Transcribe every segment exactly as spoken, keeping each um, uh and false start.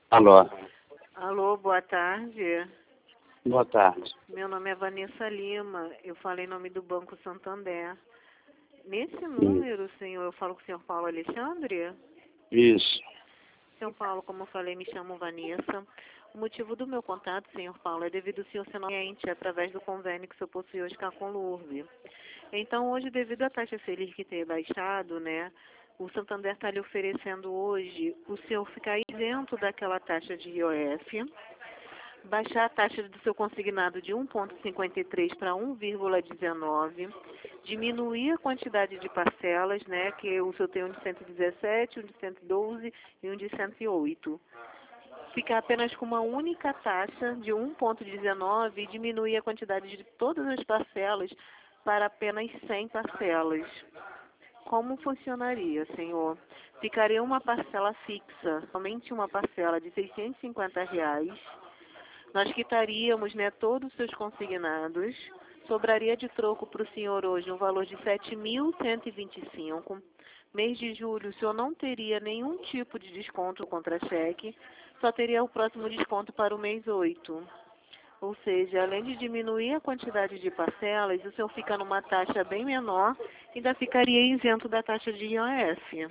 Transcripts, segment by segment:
Alô, Alô, boa tarde. boa tarde. Meu nome é Vanessa Lima. Eu falei em nome do Banco Santander. Nesse Sim. número, senhor, eu falo com o senhor Paulo Alexandre? Isso. Senhor Paulo, como eu falei, me chamo Vanessa. O motivo do meu contato, senhor Paulo, é devido ao senhor ser nosso cliente através do convênio que o senhor possui hoje com a Conlurb. Então, hoje, devido à taxa Selic que tem baixado, né, o Santander está lhe oferecendo hoje o senhor ficar isento daquela taxa de I O F, baixar a taxa do seu consignado de um vírgula cinquenta e três para um vírgula dezenove, diminuir a quantidade de parcelas, né, que o seu tem um de cento e dezessete, um de cento e doze e um de cento e oito. Ficar apenas com uma única taxa de um vírgula dezenove e diminuir a quantidade de todas as parcelas para apenas cem parcelas. Como funcionaria, senhor? Ficaria uma parcela fixa, somente uma parcela de seiscentos e cinquenta reais. Nós quitaríamos, né, todos os seus consignados. Sobraria de troco para o senhor hoje um valor de sete mil cento e vinte e cinco. Mês de julho, o senhor não teria nenhum tipo de desconto contra cheque, só teria o próximo desconto para o mês oito. Ou seja, além de diminuir a quantidade de parcelas, o senhor fica numa taxa bem menor e ainda ficaria isento da taxa de I O F.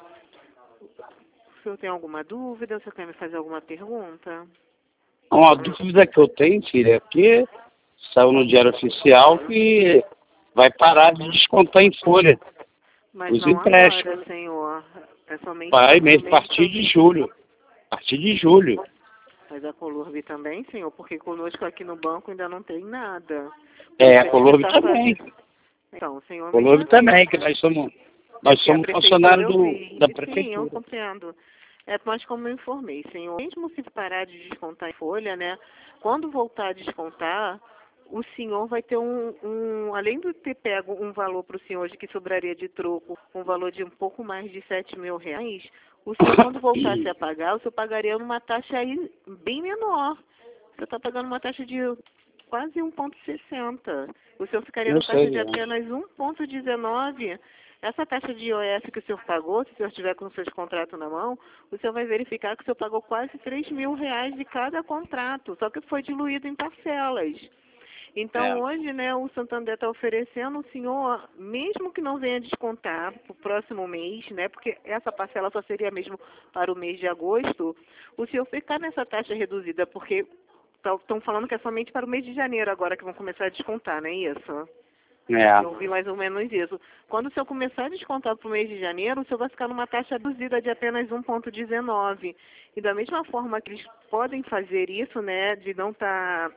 O senhor tem alguma dúvida? O senhor quer me fazer alguma pergunta? Uma dúvida que eu tenho, filha, é que saiu no Diário Oficial que vai parar de descontar em folha Mas os não empréstimos. agora, senhor. É somente Vai no mesmo, a mês partir de julho. A partir de julho. Mas a Conlurb também, senhor, porque conosco aqui no banco ainda não tem nada. É, Por a isso Colombo tá também. fazendo- Então, senhor, Colombo mesmo assim, também, que nós somos, é nós porque a somos prefeitura funcionários eu do, vi. da Sim, eu prefeitura. compreendo. É, mas como eu informei, senhor, mesmo se parar de descontar em folha, né, quando voltar a descontar, o senhor vai ter um, um além de ter pego um valor para o senhor hoje que sobraria de troco, um valor de um pouco mais de sete mil reais, o senhor quando voltasse a pagar, o senhor pagaria uma taxa aí bem menor. Você está pagando uma taxa de quase um vírgula sessenta. O senhor ficaria Eu na taxa sei, de é. apenas um vírgula dezenove. Essa taxa de I O F que o senhor pagou, se o senhor estiver com os seus contratos na mão, o senhor vai verificar que o senhor pagou quase três mil reais de cada contrato, só que foi diluído em parcelas. Então, É. hoje, né, o Santander está oferecendo o senhor, mesmo que não venha descontar para o próximo mês, né, porque essa parcela só seria mesmo para o mês de agosto, o senhor ficar nessa taxa reduzida, porque estão falando que é somente para o mês de janeiro agora que vão começar a descontar, não é isso? É. Eu vi mais ou menos isso. Quando o senhor começar a descontar para o mês de janeiro, o senhor vai ficar numa taxa reduzida de apenas um vírgula dezenove. E da mesma forma que eles podem fazer isso, né, de não estar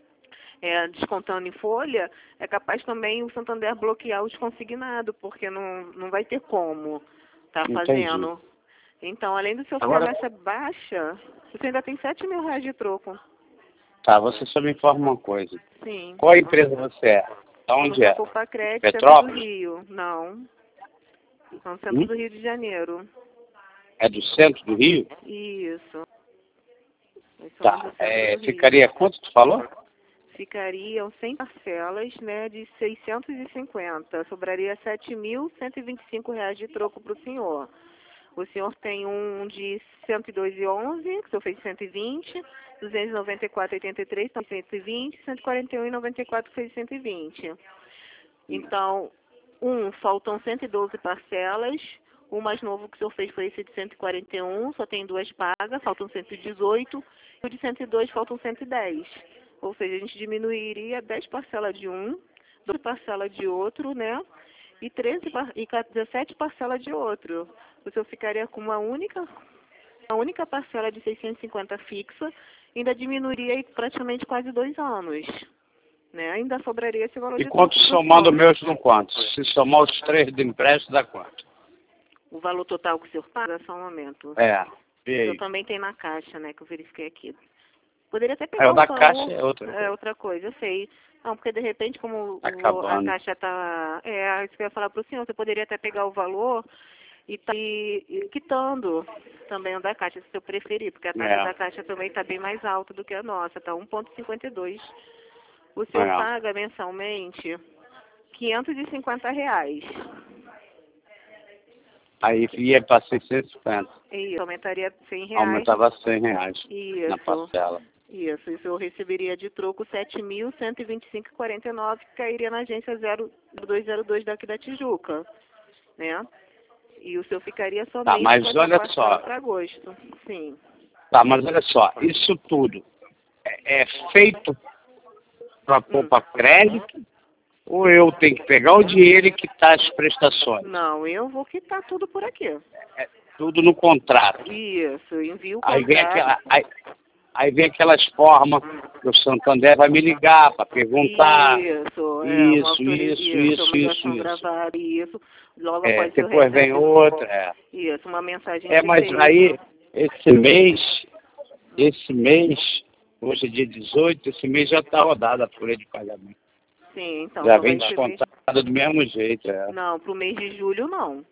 é, descontando em folha, é capaz também o Santander bloquear os consignados, porque não, não vai ter como estar Entendi. fazendo. Então, além do senhor Agora, ficar nessa baixa, você ainda tem sete mil reais de troco. tá, você só me informa uma coisa. Sim. Qual empresa você é? Da Eu não onde sou é? Copacred, centro do Petrópolis? Rio. Não. São centro Hum? do Rio de Janeiro. É do centro do Rio? Isso. Nós somos Tá. do centro É, do Rio. ficaria quanto tu falou? Ficariam cem parcelas, né, de seiscentos e cinquenta. Sobraria sete mil cento e vinte e cinco reais de troco para o senhor. O senhor tem um de cento e dois e onze, que o senhor fez cento e vinte, duzentos e noventa e quatro e oitenta e três, então cento e vinte, cento e quarenta e um e noventa e quatro fez cento e vinte. Então, um, faltam cento e doze parcelas. O mais novo que o senhor fez foi esse de cento e quarenta e um, só tem duas pagas, faltam cento e dezoito. E o de cento e dois faltam cento e dez. Ou seja, a gente diminuiria dez parcelas de um, doze parcelas de outro, né? E, treze, par- e dezessete parcelas de outro. O senhor ficaria com uma única, uma única parcela de seiscentos e cinquenta fixa, ainda diminuiria aí praticamente quase dois anos. Né? Ainda sobraria esse valor E de quanto troco para o somando senhor. meus no quanto? Se somar os três do empréstimo, dá quanto? O valor total que o senhor paga, só um momento. É. O E senhor aí? também tem na caixa, né, que eu verifiquei aqui. Poderia até É, pegar o o da valor, caixa é outra é coisa. outra coisa, eu sei. Não, porque de repente, como Tá o, a acabando. caixa está... É, isso que eu ia falar para o senhor, você poderia até pegar o valor e tá e, e quitando também o da caixa, se o senhor preferir, porque a taxa É. da caixa também está bem mais alta do que a nossa, está um vírgula cinquenta e dois. O senhor É. paga mensalmente quinhentos e cinquenta reais. Aí ia para seiscentos e cinquenta. Isso, aumentaria cem reais. Aumentava cem reais Isso. na parcela. Isso, isso eu receberia de troco sete mil cento e vinte e cinco reais e quarenta e nove centavos, que cairia na agência zero dois zero dois daqui da Tijuca, né? E o senhor ficaria somente Tá, mas com essa olha parcela só. para agosto. Sim. Tá, mas olha só, isso tudo é, é feito para pôr Hum. para crédito ou eu tenho que pegar o dinheiro e quitar as prestações? Não, eu vou quitar tudo por aqui. É tudo no contrato. Isso, eu envio o Aí vem, contrato. aquela, aí, aí vem aquelas formas que o Santander vai me ligar para perguntar. Isso, é, uma Isso, autoriza- isso, isso, autorização isso, isso. gravada, isso. Logo É, após eu depois vem recebo- outra. É, Isso, uma mensagem é de mas texto. aí, esse mês, esse mês, hoje é dia dezoito, esse mês já está rodada a folha de pagamento. Sim, então. Já só vem vai receber- descontada do mesmo jeito. É, Não, pro mês de julho não.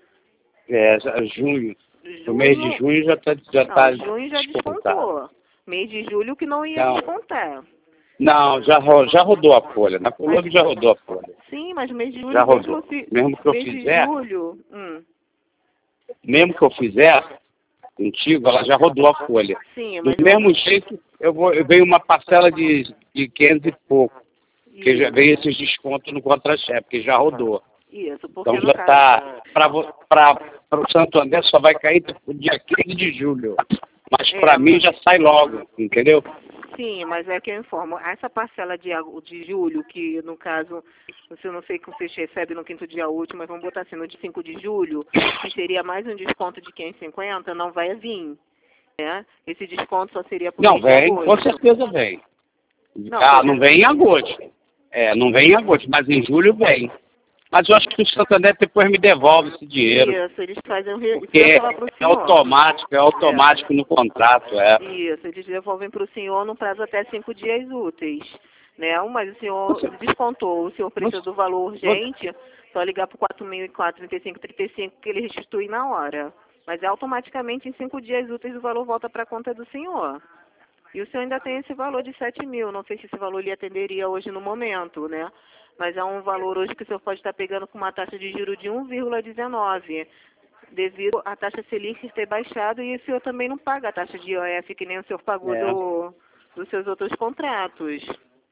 é já- junho. Junho, No mês de junho já está já não, tá junho já descontado. descontou. Mês de julho que não ia Não. descontar. Não, já, ro- já rodou a folha. Na Colômbia já rodou a folha. Sim, mas mês de julho Já mesmo rodou. se- Mesmo que eu mês fizer, de julho. Hum, mesmo que eu fizer contigo, ela já rodou a folha. sim, Do mas eu- mesmo jeito, eu vou, eu venho uma parcela de, de quinhentos e pouco, que já isso, veio esses descontos no contra-cheque, porque já rodou. isso, porque Então no já caso, está, para o Santo André só vai cair no dia quinze de julho. Mas É, para mim mas- já sai logo, entendeu? sim, mas é que eu informo, essa parcela de, ago- de julho, que no caso, eu não sei que vocês recebem no quinto dia útil, mas vamos botar assim, no dia cinco de julho, que seria mais um desconto de quinhentos e cinquenta, não vai vir, né? Esse desconto só seria por Não, mês de vem, com agosto. certeza vem. Não, Ah, tô não dizendo- vem em agosto. É, não vem em agosto, mas em julho vem. Mas eu acho que o Santander depois me devolve esse dinheiro. Isso, eles fazem o re... Porque isso eu ia é, falar pro é senhor. automático, é automático no contrato, é. Isso, eles devolvem para o senhor no prazo até cinco dias úteis, né? Mas o senhor descontou, o senhor precisa do valor urgente, só ligar para o quatro mil e quatro, trinta e cinco, trinta e cinco que ele restitui na hora. Mas automaticamente em cinco dias úteis o valor volta para a conta do senhor. E o senhor ainda tem esse valor de sete mil, não sei se esse valor lhe atenderia hoje no momento, né? Mas é um valor hoje que o senhor pode estar pegando com uma taxa de juros de um vírgula dezenove, devido à taxa Selic ter baixado, e o senhor também não paga a taxa de I O F que nem o senhor pagou É. do, dos seus outros contratos.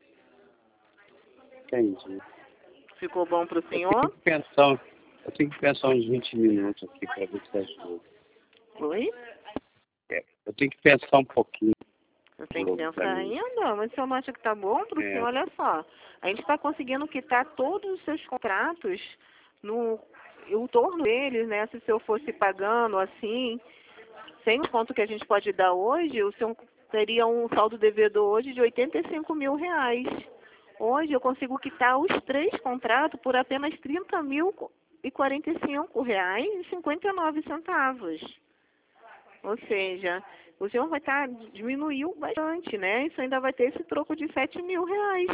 Entendi. Ficou bom para o Eu senhor? tenho que pensar, eu tenho que pensar uns vinte minutos aqui para ver se ajuda. Oi? É, eu tenho que pensar um pouquinho. Você tem que Louco pensar pra mim. ainda, mas o senhor não acha que está bom para o É. senhor? Olha só, a gente está conseguindo quitar todos os seus contratos no o torno deles, né? Se o senhor fosse pagando assim, sem o quanto que a gente pode dar hoje, o senhor teria um saldo devedor hoje de oitenta e cinco mil reais. Hoje eu consigo quitar os três contratos por apenas trinta mil e quarenta e cinco reais e cinquenta e nove centavos. Ou seja, o senhor vai estar, diminuiu bastante, né? Isso ainda vai ter esse troco de sete mil reais.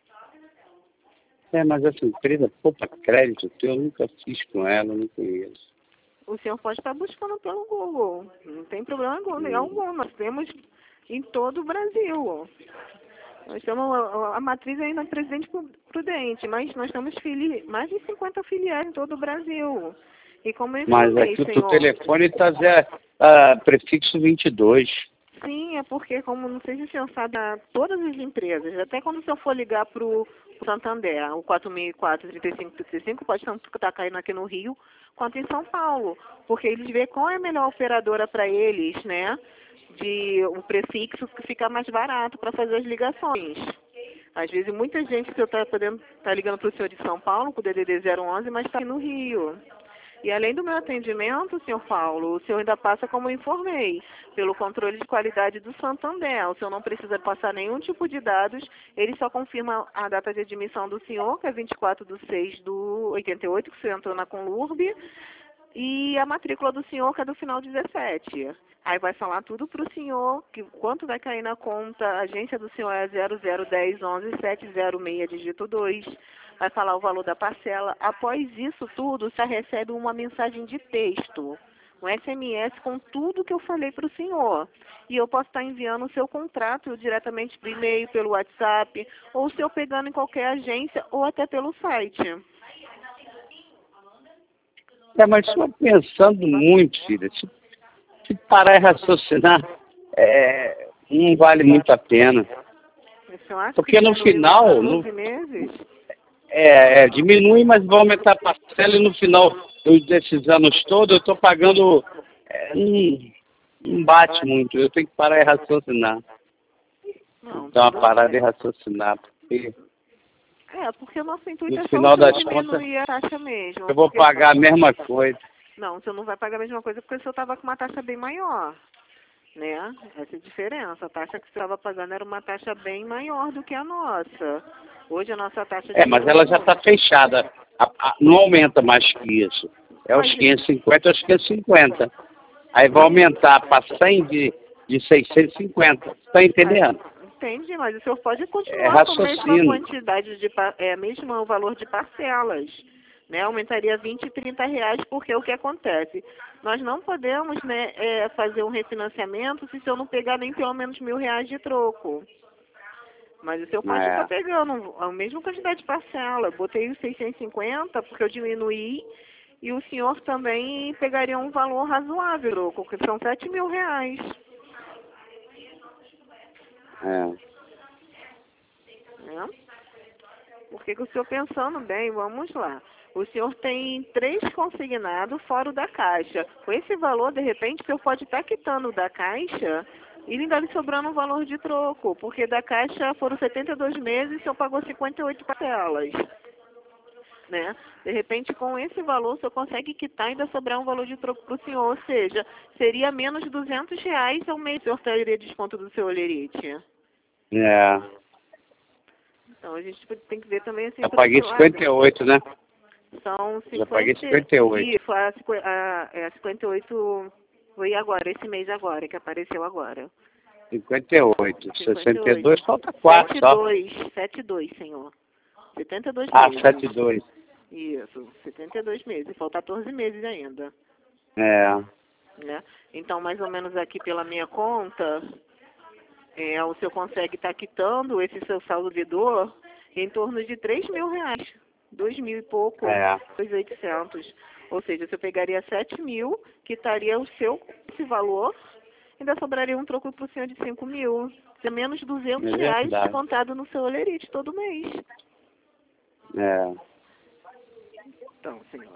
É, mas essa empresa, poupa crédito, eu nunca fiz com ela, eu não conheço. O senhor pode estar buscando pelo Google. Não tem problema Hum. algum. Nós temos em todo o Brasil. Nós temos a, a matriz ainda Presidente Prudente, mas nós temos fili mais de cinquenta filiais em todo o Brasil. E como eu Mas informei, aqui o teu senhor... telefone está tá prefixo vinte e dois. Sim, é porque, como não sei se o senhor sabe, a todas as empresas, até quando o senhor for ligar para o Santander, o quatro mil e quatro, trinta e cinco, trinta e cinco, pode estar caindo aqui no Rio, quanto em São Paulo, porque eles veem qual é a melhor operadora para eles, né, de o prefixo que fica mais barato para fazer as ligações. Às vezes, muita gente, o senhor está tá ligando para o senhor de São Paulo, com o D D D zero onze, mas está aqui no Rio. E além do meu atendimento, senhor Paulo, o senhor ainda passa, como eu informei, pelo controle de qualidade do Santander. O senhor não precisa passar nenhum tipo de dados, ele só confirma a data de admissão do senhor, que é vinte e quatro de seis de oitenta e oito, que o senhor entrou na Conlurb, e a matrícula do senhor, que é do final dezessete. Aí vai falar tudo para o senhor, que quanto vai cair na conta, a agência do senhor é zero zero um zero um um sete zero seis, dígito dois. Vai falar o valor da parcela. Após isso tudo, você recebe uma mensagem de texto, um S M S com tudo que eu falei para o senhor. E eu posso estar enviando o seu contrato diretamente por e-mail, pelo WhatsApp, ou se eu pegando em qualquer agência, ou até pelo site. É, mas só pensando muito, filha, se, se parar e raciocinar, é, não vale muito a pena. Você acha Porque que no final, no, doze meses? é, é, diminui, mas vai aumentar a parcela e no final desses anos todos eu estou pagando, é, não, não bate muito, eu tenho que parar e raciocinar. Não, Dar uma tudo parada bem. e raciocinar, porque É, porque o nosso intuito no é só final o senhor das contas diminuir a taxa mesmo. eu vou porque- pagar a mesma coisa. Não, o senhor não vai pagar a mesma coisa porque o senhor estava com uma taxa bem maior, né? Essa é a diferença. A taxa que o senhor estava pagando era uma taxa bem maior do que a nossa. Hoje a nossa taxa É, mas ela já está fechada, a, a, não aumenta mais que isso. É os Mas- quinhentos e cinquenta, é os quinhentos e cinquenta. Aí vai aumentar para cem de, de seiscentos e cinquenta. Está entendendo? Entendi, mas o senhor pode É continuar com a mesma raciocínio. quantidade de, pa- é, mesmo valor de parcelas, né? Aumentaria vinte e trinta reais, porque é o que acontece? Nós não podemos, né, é, fazer um refinanciamento se o senhor não pegar nem pelo menos mil reais de troco. Mas o senhor pode É. estar pegando a mesma quantidade de parcela. Eu botei os seiscentos e cinquenta porque eu diminuí e o senhor também pegaria um valor razoável, troco, que são sete mil reais. É. Né? Porque que o senhor pensando bem, vamos lá. O senhor tem três consignados fora o da caixa. Com esse valor, de repente, o senhor pode estar quitando da caixa e ainda lhe sobrando um valor de troco. Porque da caixa foram setenta e dois meses e o senhor pagou cinquenta e oito parcelas. Né? De repente, com esse valor, o senhor consegue quitar e ainda sobrar um valor de troco para o senhor. Ou seja, seria menos de duzentos reais ao mês o senhor teria desconto do seu olerite. É. Então, a gente tem que ver também assim... Eu por paguei esse lado. cinquenta e oito, né? São cinquenta... Já paguei cinquenta e oito. Isso, a, cinqu- a, é, a cinquenta e oito foi agora, esse mês agora, que apareceu agora. cinquenta e oito. cinquenta e sessenta e oito. dois, falta quatro só. setenta e dois, senhor. setenta e dois Ah, meses. setenta e dois. Isso, setenta e dois meses. Falta quatorze meses ainda. É. Né? Então, mais ou menos aqui pela minha conta, é, o senhor consegue estar quitando esse seu saldo de dor em torno de três mil reais. Dois mil e pouco, É. dois mil e oitocentos. Ou seja, você pegaria sete mil, quitaria o seu esse valor, ainda sobraria um troco para o senhor de cinco mil. Isso é menos duzentos É reais verdade. descontado no seu olerite todo mês. É. Então, senhor.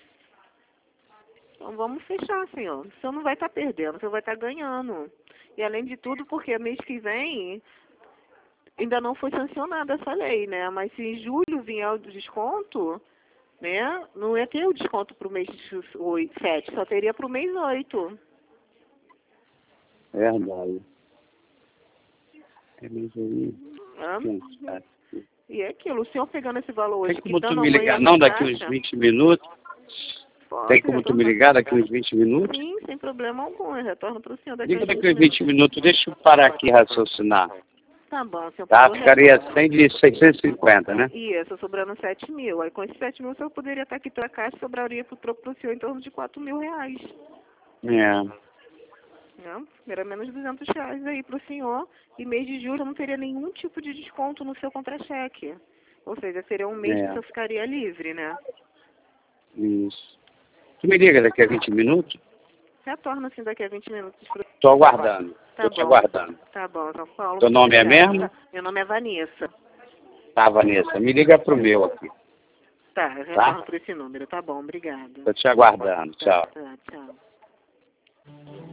Então vamos fechar, senhor. O senhor não vai estar perdendo, o senhor vai estar ganhando. E além de tudo, porque mês que vem ainda não foi sancionada essa lei, né? Mas se em julho vier o desconto, né? Não ia ter o desconto para o mês sete, só teria para o mês oito. Verdade. É mesmo. Ah, Pensar. e é aquilo, o senhor pegando esse valor hoje, Tem como tu quitando me ligar amanhã não da daqui uns taxa, vinte minutos? pode, Tem como tu me ligar daqui uns vinte minutos? Sim, sem problema algum, eu retorno para o senhor daqui Liga uns daqui vinte uns vinte minutos, deixa eu parar aqui e raciocinar. Tá bom, senhor. Tá? pagou Ficaria cem de seiscentos e cinquenta, né? Isso, sobrando sete mil. Aí com esses sete mil o senhor poderia estar quitando a caixa e sobraria pro troco pro senhor em torno de quatro mil reais. É. Né? Era menos de duzentos reais aí pro senhor. E mês de julho não teria nenhum tipo de desconto no seu contra-cheque. Ou seja, seria um mês É. que o senhor ficaria livre, né? Isso. Tu me liga daqui a vinte minutos? Retorna assim daqui a vinte minutos. Pro... Tô aguardando. Tá Tô te bom. aguardando. Tá bom, São Paulo. Teu muito nome é obrigada, mesmo? tá? Meu nome é Vanessa. Tá, Vanessa. Me liga pro meu aqui. Tá, eu retorno por esse número. Tá bom, obrigada. Tô te aguardando. Tá, Tchau. tá, tchau.